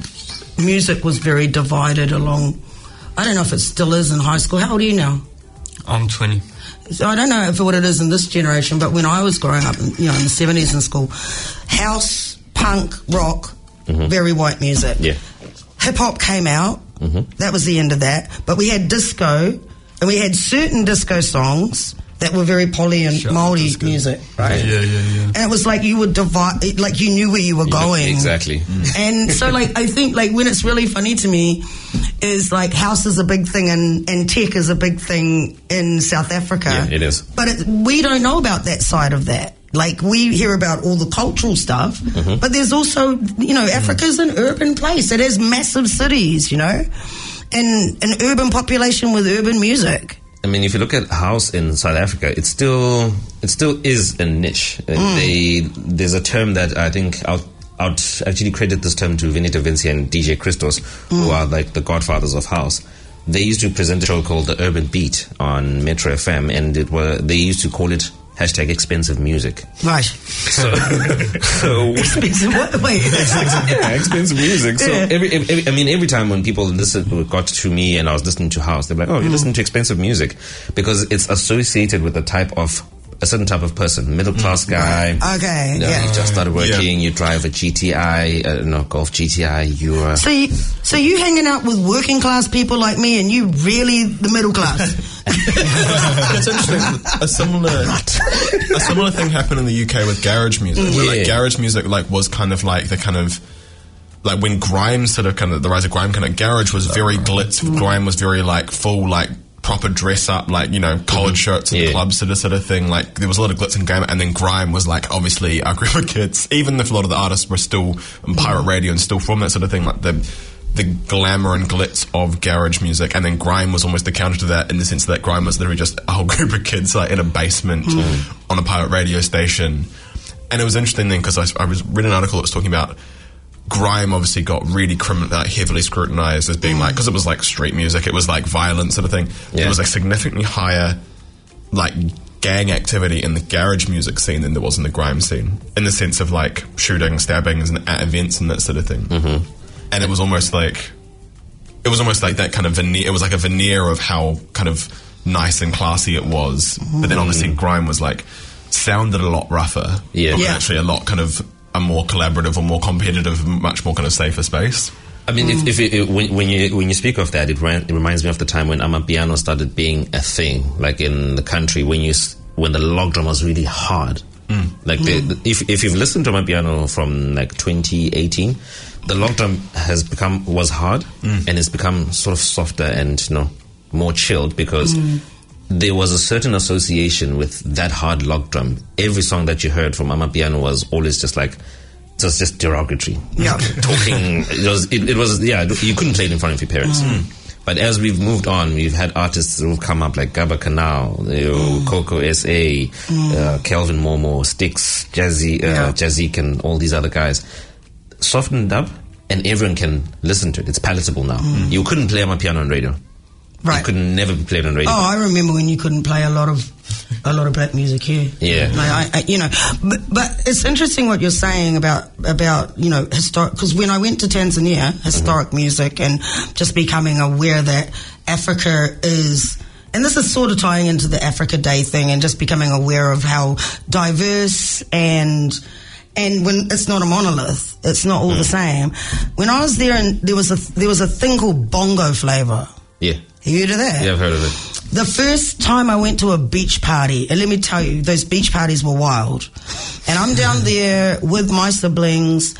Music was very divided along. I don't know if it still is in high school. How old are you now? I'm twenty. So I don't know if what it is in this generation, but when I was growing up, you know, in the seventies in school, house, punk, rock, mm-hmm. very white music. Yeah. Hip hop came out. Mm-hmm. That was the end of that. But we had disco, and we had certain disco songs that were very poly and sure, Māori music, right? Yeah, yeah, yeah. And it was like you would divide, like you knew where you were going. Exactly. Mm. And so, like, I think, like, when it's really funny to me is, like, house is a big thing and, and tech is a big thing in South Africa. Yeah, it is. But it, we don't know about that side of that. Like, we hear about all the cultural stuff, mm-hmm. but there's also, you know, Africa's mm. an urban place. It has massive cities, you know, and an urban population with urban music. I mean, if you look at house in South Africa, it still it still is a niche. Mm. They, there's a term that I think I'll, I'll actually credit this term to Vinita Vinci and D J Christos, mm. who are like the godfathers of house. They used to present a show called The Urban Beat on Metro F M, and it were they used to call it hashtag expensive music. Right. So, so expensive what? Wait. yeah, expensive music. So yeah. every, every, I mean, every time when people listen, got to me and I was listening to house, they're like, "Oh, you're mm. listening to expensive music," because it's associated with a type of a certain type of person, middle class guy. Okay. You know, yeah. You just started working. Yeah. You drive a G T I, uh, no Golf G T I. You are so you, so you hanging out with working class people like me, and you really the middle class. It's interesting. A similar, a similar thing happened in the U K with garage music. Where, like, Yeah. garage music, like, was kind of like the kind of, like, when grime sort of kind of the rise of grime kind of garage was very glitz. Grime was very like full like proper dress up, like, you know, collared mm-hmm. shirts in yeah. the clubs, sort of, sort of thing. Like, there was a lot of glitz and glamour, and then grime was, like, obviously our group of kids, even if a lot of the artists were still on pirate radio and still from that sort of thing, like, the the glamour and glitz of garage music, and then grime was almost the counter to that, in the sense that grime was literally just a whole group of kids, like, in a basement mm. on a pirate radio station. And it was interesting then, because I, I was read an article that was talking about grime obviously got really crimin- like heavily scrutinized as being like, because it was like street music, it was like violent sort of thing. Yeah. There was like significantly higher like gang activity in the garage music scene than there was in the grime scene, in the sense of like shooting, stabbings, and at events and that sort of thing. Mm-hmm. And it was almost like it was almost like that kind of veneer. It was like a veneer of how kind of nice and classy it was. Mm-hmm. But then obviously grime was like sounded a lot rougher. Yeah, but was yeah. actually a lot kind of a more collaborative or more competitive, much more kind of safer space. I mean, mm. if, if it, when, when you when you speak of that, it, ran, it reminds me of the time when Amapiano started being a thing, like in the country, when you when the log drum was really hard. Mm. Like mm. The, if if you've listened to Amapiano from like twenty eighteen, the log drum has become was hard mm. and it's become sort of softer and, you know, more chilled, because mm. there was a certain association with that hard log drum. Every song that you heard from Amapiano was always just like, it was just derogatory. Yeah. Talking, it was, it, it was, yeah, you couldn't play it in front of your parents. Mm. But as we've moved on, we've had artists who've come up like Gaba Canal, you know, mm. Coco S A, mm. uh, Kelvin Momo, Styx, Jazzy, uh, yeah. Jazzik, and all these other guys. Softened up, and everyone can listen to it. It's palatable now. Mm. You couldn't play Amapiano on radio. Right. It could never be played on radio. Oh, I remember when you couldn't play a lot of a lot of black music here. Yeah. Like I, I, you know, but, but it's interesting what you're saying about about you know historic. Because when I went to Tanzania, historic mm-hmm. music, and just becoming aware that Africa is. And this is sort of tying into the Africa Day thing, and just becoming aware of how diverse and and when it's not a monolith, it's not all mm. the same. When I was there, and there was a there was a thing called bongo flavor. Yeah. Have you heard of that? Yeah, I've heard of it. The first time I went to a beach party, and let me tell you, those beach parties were wild. And I'm down there with my siblings,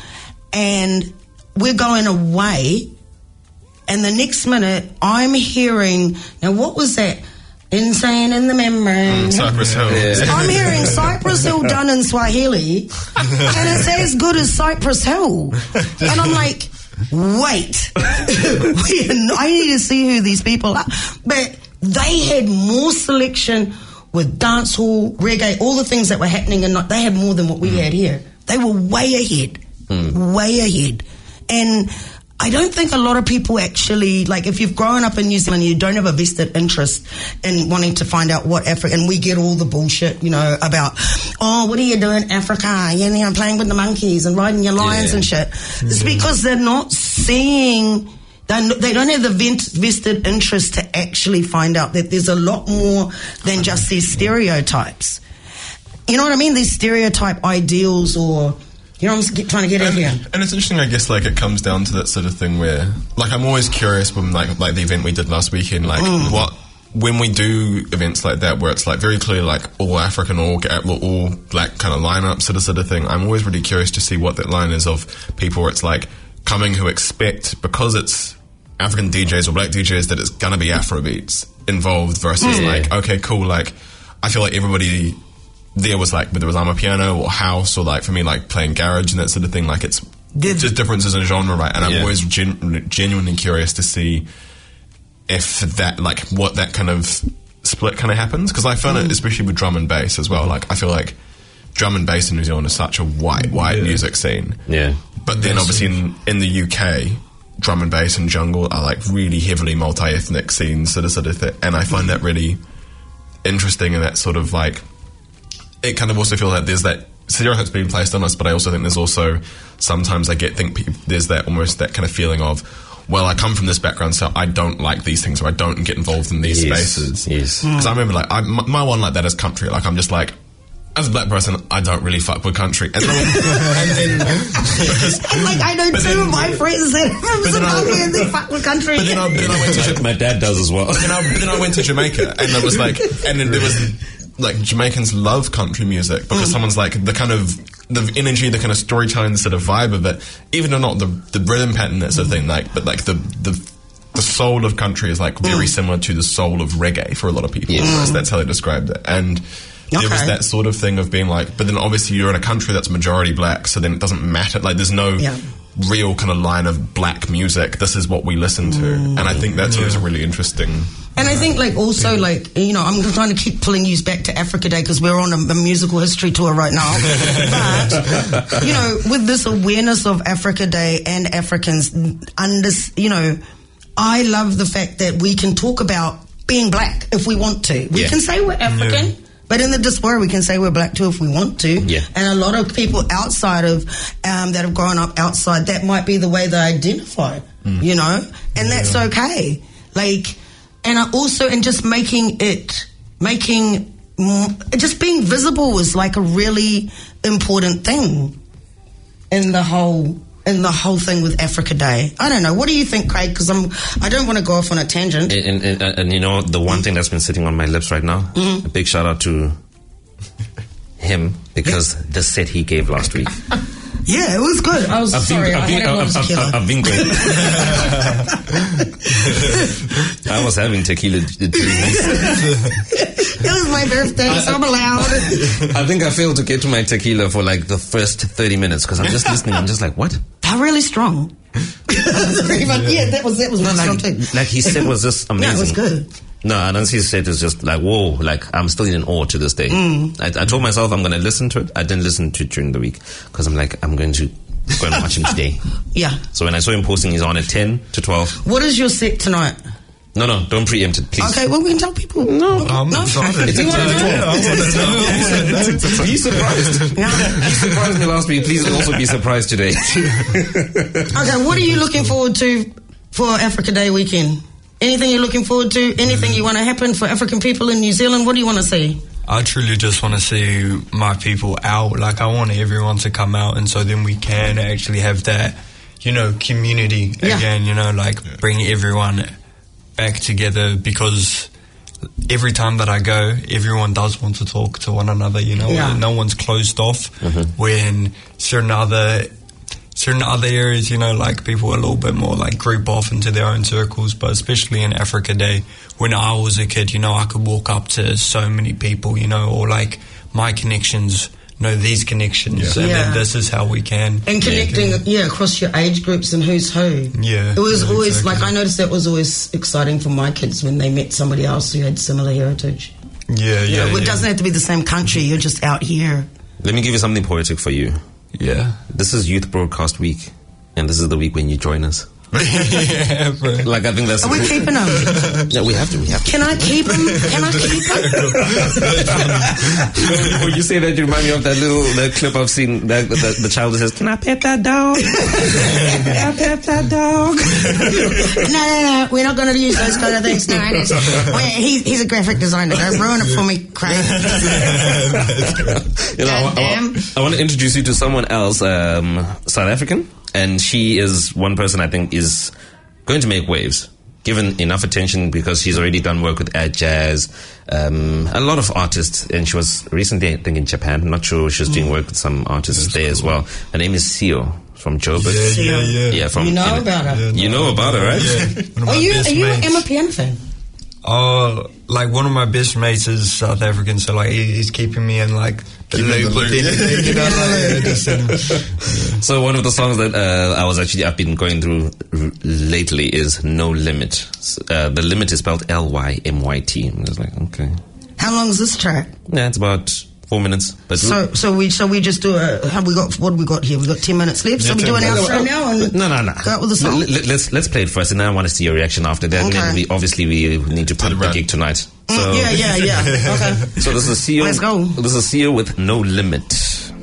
and we're going away, and the next minute, I'm hearing, now what was that? Insane in the memory. Mm, Cypress Hill. Yeah. I'm hearing Cypress Hill done in Swahili, and it's as good as Cypress Hill. And I'm like, wait, I need to see who these people are. But they had more selection with dancehall, reggae, all the things that were happening, and they had more than what we mm. had here. They were way ahead, mm. way ahead. And I don't think a lot of people actually, like, if you've grown up in New Zealand, you don't have a vested interest in wanting to find out what Africa, and we get all the bullshit, you know, about, oh, what are you doing in Africa? You know, I'm playing with the monkeys and riding your lions yeah. and shit. Mm-hmm. It's because they're not seeing, they're, they don't have the vent, vested interest to actually find out that there's a lot more than just these stereotypes. You know what I mean? These stereotype ideals, or... You know what I'm trying to get and, at here? And it's interesting, I guess, like, it comes down to that sort of thing where, like, I'm always curious when, like, like the event we did last weekend, like, mm. what, when we do events like that, where it's, like, very clearly, like, all African, all, all black kind of lineup sort of, sort of thing, I'm always really curious to see what that line is of people where it's, like, coming who expect, because it's African D Js or black D Js, that it's gonna be Afrobeats involved versus, mm. like, okay, cool, like, I feel like everybody... there was like, whether it was Amapiano or house, or like for me, like playing garage and that sort of thing, like it's Did, just differences in genre, right? And I'm yeah. always gen- genuinely curious to see if that, like, what that kind of split kind of happens, because I found mm. it, especially with drum and bass as well, like I feel like drum and bass in New Zealand is such a white, white yeah. music scene. Yeah. But then obviously in, in the U K, drum and bass and jungle are like really heavily multi-ethnic scenes, sort of, sort of thing. And I find that really interesting, and that sort of like, it kind of also feels like there's that stereotypes being placed on us, but I also think there's also, sometimes I get, think people, there's that almost that kind of feeling of, well, I come from this background, so I don't like these things, or I don't get involved in these yes. spaces. Yes. Because mm. I remember, like, I, my, my one like that is country. Like, I'm just like, as a black person, I don't really fuck with country. And then, and then because, like, I know two then, of my friends that from Zimbabwe and they fuck with country. But then I, then I went to my dad does as well. Then I, then I went to Jamaica, and there was like, and then there was like, Jamaicans love country music because mm. someone's like the kind of the energy, the kind of storytelling, the sort of vibe of it, even though not the the rhythm pattern, that sort of thing, like, but like the the the soul of country is like very mm. similar to the soul of reggae for a lot of people. Yes. Mm. That's how they described it. And there okay. was that sort of thing of being like, but then obviously you're in a country that's majority black, so then it doesn't matter. Like there's no yeah. real kind of line of black music. This is what we listen to. Mm. And I think that's yeah. really interesting. And I think, like, also, like, you know, I'm trying to keep pulling you back to Africa Day because we're on a, a musical history tour right now. But, you know, with this awareness of Africa Day and Africans, under, you know, I love the fact that we can talk about being black if we want to. We yeah. can say we're African. Yeah. But in the diaspora, we can say we're black too if we want to. Yeah. And a lot of people outside of, um, that have grown up outside, that might be the way they identify, mm. you know? And that's yeah. okay. Like... And I also, and just making it, making, just being visible is like a really important thing in the whole, in the whole thing with Africa Day. I don't know. What do you think, Craig? Because I'm, I don't want to go off on a tangent. And, and, and, and you know, the one thing that's been sitting on my lips right now, mm-hmm. a big shout out to him because the set he gave last week. Yeah, it was good. I was I've sorry. Been, I've, I been, had a lot of I've, tequila. I've, I've been going. I was having tequila during this. It was my birthday, I, so I'm allowed. I think I failed to get to my tequila for like the first thirty minutes because I'm just listening. I'm just like, what? They're really strong. yeah. yeah, that was that was really like, strong too. Like he said, was just amazing. Yeah, it was good. No, Anansi's set is just like, whoa, like I'm still in awe to this day. Mm. I, I told myself I'm going to listen to it. I didn't listen to it during the week because I'm like, I'm going to go and watch him today. Yeah. So when I saw him posting, he's on at ten to twelve. What is your set tonight? No, no, don't preempt it, please. Okay, well, we can tell people. No, I'm no. excited. It's a Be surprised. You surprised me last week. Please also be surprised today. Okay, what are you looking forward to for Africa Day weekend? Anything you're looking forward to? Anything you want to happen for African people in New Zealand? What do you want to see? I truly just want to see my people out. Like, I want everyone to come out, and so then we can actually have that, you know, community yeah. again, you know, like yeah. bring everyone back together, because every time that I go, everyone does want to talk to one another, you know. Yeah. No one's closed off. Mm-hmm. When certain other... certain other areas, you know, like people are a little bit more like group off into their own circles, but especially in Africa Day, when I was a kid, you know, I could walk up to so many people, you know, or like my connections know these connections, yeah. and yeah. then this is how we can. And connecting, yeah, yeah, across your age groups and who's who. Yeah. It was yeah, always, exactly. like, I noticed that was always exciting for my kids when they met somebody else who had similar heritage. Yeah, yeah. You know, it yeah. doesn't have to be the same country, you're just out here. Let me give you something poetic for you. Yeah. This is Youth Broadcast Week, and this is the week when you join us. Yeah, bro. Like, I think that's... Are we keeping them? Yeah, we have to, we have to. Can I keep them? Can I keep them? When you say that, you remind me of that little that clip I've seen, that, the, the child that says, can I pet that dog? Can I pet that dog? No, no, no, we're not going to use those kind of things. No, well, he, he's a graphic designer. Don't ruin it for me, Craig. You know, I, I, I want to introduce you to someone else, um, South African. And she is one person I think is going to make waves, given enough attention, because she's already done work with Ad Jazz, um, a lot of artists. And she was recently, I think, in Japan. I'm not sure. She was doing work with some artists That's there cool. as well. Her name is Sio from Joburg. Yeah, yeah, yeah. yeah from, you know you know, about her. Yeah, you know about her, right? Yeah. Are you, are you an Emma Piano fan? Oh, like one of my best mates is South African, so like he, he's keeping me in like the loop with anything, you know, like, just, um, yeah. So one of the songs that uh, I was actually I've been going through r- lately is No Limit. Uh, the limit is spelled L Y M Y T. I was like, okay. How long is this track? Yeah, it's about four minutes. But so so we so we just do a. Have we got what have we got here? We got ten minutes left. So we do an outro now and no no no. Go out with the song. L- let's let's play it first, and then I want to see your reaction after that. Okay. And then we obviously we need to pump the gig tonight. So, mm, yeah yeah yeah. Okay. So this is Sio. Let's go. This is Sio with No Limit.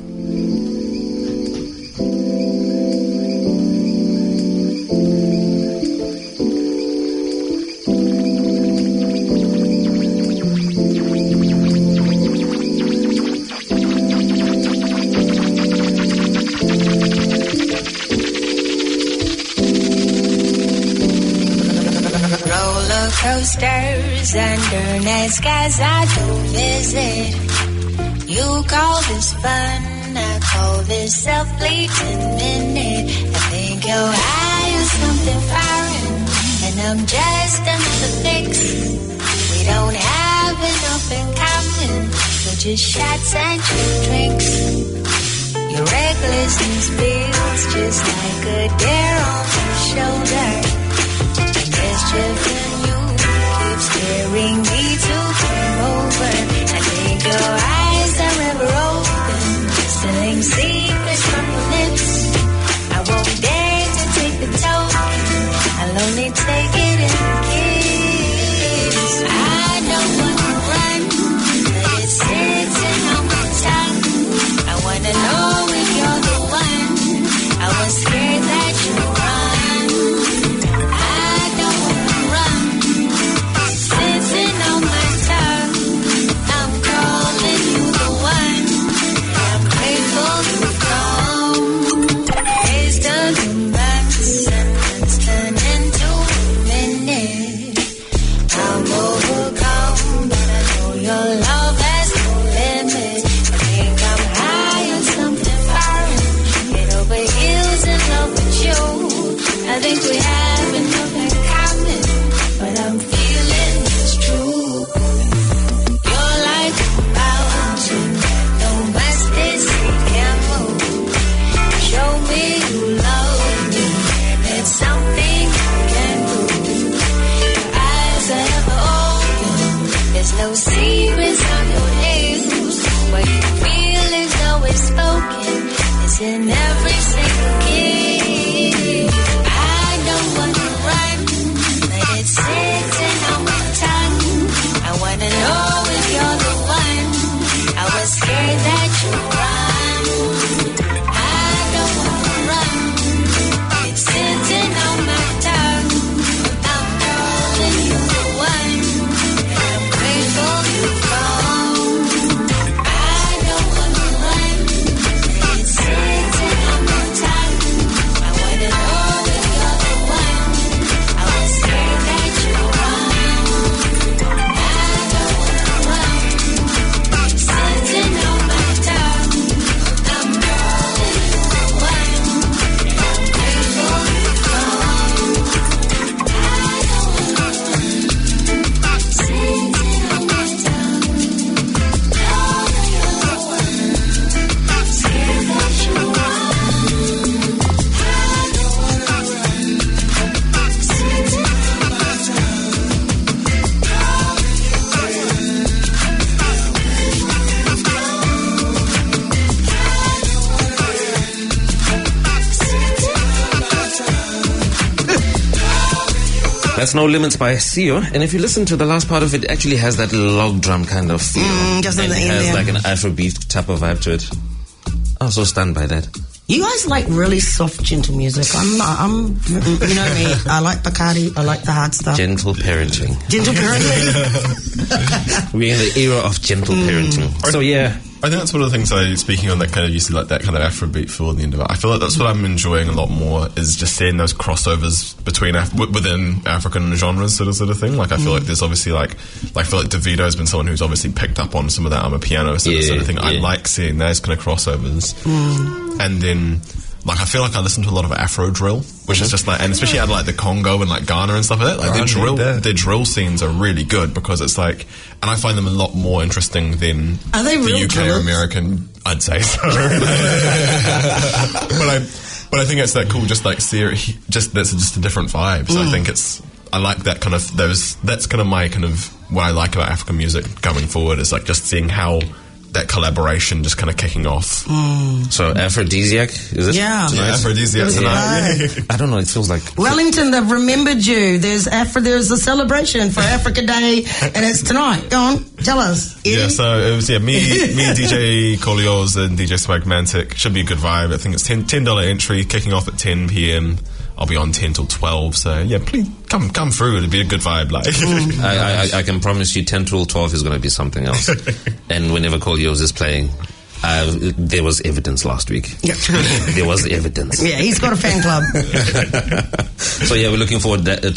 Coasters under night skies I don't visit. You call this fun, I call this self-fleeting minute. I think you're high on something foreign, and the I'm just another fix. We don't have enough in common. We're just shots and cheap drinks. Your recklessness feels just like a dare on your shoulder. And mischief in you keeps scaring me to come over. I think your eyes are ever open, stealing secrets from your lips. I won't dare to take the token, I'll only take it in a kiss. I don't wanna run, but it's sitting on my tongue. I wanna know if you're the one. I was scared that you'd run. I don't wanna run, it's sitting on my tongue. I'm calling you the one. I'm grateful you've come. Taste of the months and months turn into a minute. I'm overcome, but I know your love has no limit. I think I'm high on something foreign. Head over heels in love with you. I think we have enough in common, but I'm feeling it's true. You're like a mountain, no masses can move. Show me you love me, and it's something I can prove. Your eyes are ever open, there's no secrets on your lips. What you feel is always spoken, it's in every single kiss. I don't wanna run, but it's sitting on my tongue. I wanna know if you're the one. I was scared that you'd run. I don't wanna run, it's sitting on my tongue. I'm calling you the one, and I'm grateful you've come. I don't wanna run, it's sitting on my tongue. I wanna know if you're the one. I was scared that you'd run. I don't wanna run, it's sitting on my tongue. I'm calling you the one, and I'm grateful you've come. I don't wanna run, it's sitting on my tongue. Know that you're the one. Scared that you'd run. I don't wanna run, it's sitting on my tongue. That's No Limits by Sio. And if you listen to the last part of it, it actually has that log drum kind of feel. Mm, just in and the it end has there. like an Afrobeat type of vibe to it. I was so stunned by that. You guys like really soft, gentle music. I'm not, I'm, you know me. I like Bacardi. I like the hard stuff. Gentle parenting. Gentle parenting. We're in the era of gentle parenting. So yeah. I think that's one of the things I, speaking on that kind of, you see like that kind of Afrobeat feel at the end of it. I feel like that's what I'm enjoying a lot more, is just seeing those crossovers between, Af- w- within African genres sort of sort of thing. Like I feel like there's obviously like, like I feel like Davido's been someone who's obviously picked up on some of that Amapiano sort, Yeah, of, sort of thing. I yeah. like seeing those kind of crossovers. And then, like, I feel like I listen to a lot of Afro drill, which is just like, and especially out of like the Congo and like Ghana and stuff like that. Like Oh, their I drill, need that. their drill scenes are really good because it's like, and I find them a lot more interesting than Are they the real U K or drillers? American. I'd say so. but I, but I think it's that cool. Just like see, just that's just a different vibe. So I think it's. I like that kind of those. That's kind of my kind of what I like about African music going forward is like just seeing how that collaboration just kind of kicking off. So Aphrodisiac, is it? Yeah. tonight? Yeah, Aphrodisiac tonight. I don't know, it feels like Wellington, they've remembered you. There's Afro, there's a celebration for Africa Day, and it's tonight. Go on, tell us. Eddie? Yeah, so it was yeah me, me, D J Colios and D J Swagmantic. Should be a good vibe. I think it's ten ten dollar entry, kicking off at ten p.m. I'll be on ten till twelve. So yeah, please come come through. It'll be a good vibe. Like I, I, I can promise you ten till twelve is going to be something else. And whenever Colios is playing, uh, there was evidence last week. Yeah. There was evidence. Yeah, he's got a fan club. So yeah, we're looking forward to,